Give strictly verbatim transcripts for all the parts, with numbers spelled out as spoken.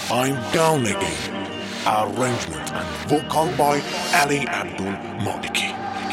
I'm Down Again. Arrangement and vocal by Ali Abdul Maliki.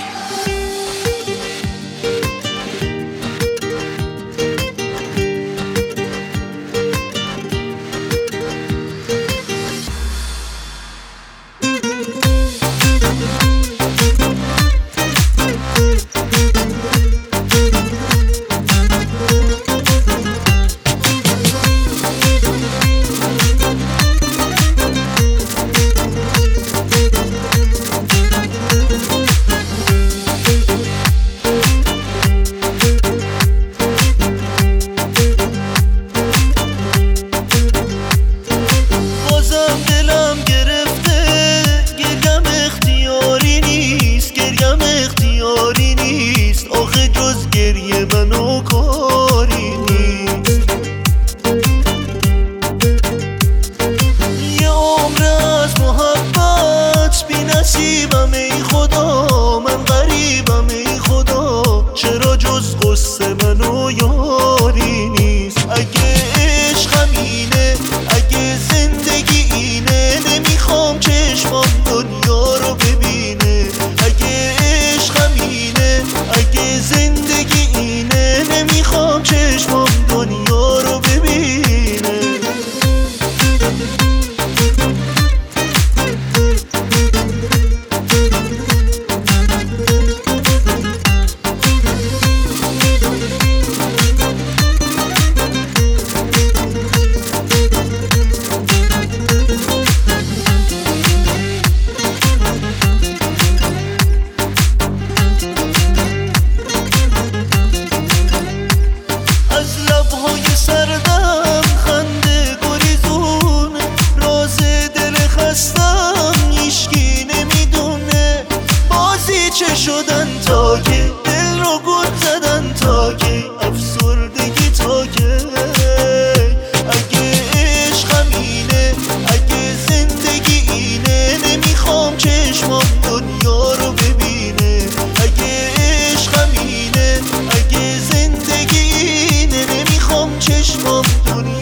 نصیبم ای خدا، من غریبم ای خدا، چرا جز قصه منو یاری نیست. اگه عشقم اینه، اگه زندگی اینه، نمیخوام چشمام دنیا رو ببینه. اگه عشقم اینه، اگه زندگی اینه، نمیخوام چشمام دنیا رو ببینه. سردم خنده گریزونه، راز دل خستم هیچکی نمیدونه. بازی چه شدن تا که دل رو گل زدن، تا که افسردگی تا که. اگه عشقم اینه، اگه زندگی اینه، نمیخوام چشمام دنیا رو ببینه. اگه عشقم اینه، اگه زندگی اینه، نمیخوام چشمام دنیا